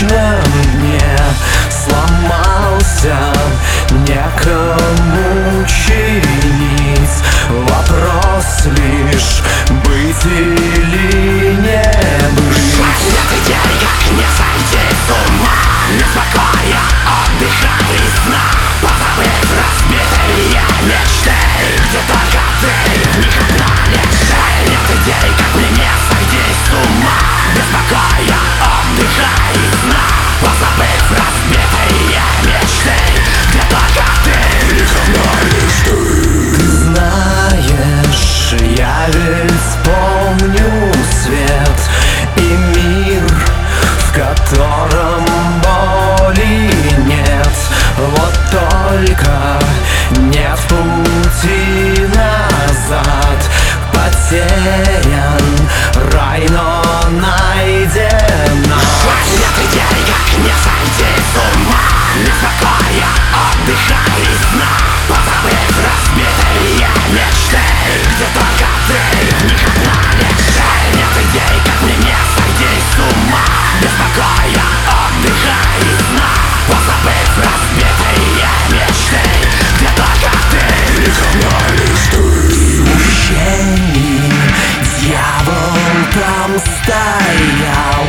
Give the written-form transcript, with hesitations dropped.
вечном дне сломался, некому чинить. Вопрос лишь быть или не быть. Нет идей, как не сойти с ума, не спокоя, отдыха и сна, позабыв разбитые мечты, где только ты, в них одна лишь. Нет идей, как мне не сойти с ума, без покоя, отдыха и сна, позабыв разбитые мечты, где только ты, в них одна лишь ты. Ты знаешь, я ведь помню свет и мир, в котором боли нет. Вот только нет пути назад. Потерян рай, но найдено. Нет идей, как не сойти с ума, без покоя, отдыха и сна, позабыв разбитые мечты, где только ты, в них одна лишь. Нет идей, как мне не сойти с ума, без покоя, отдыха и сна, позабыв разбитые мечты, где только ты, в них одна лишь ты. Дьявол там стоял,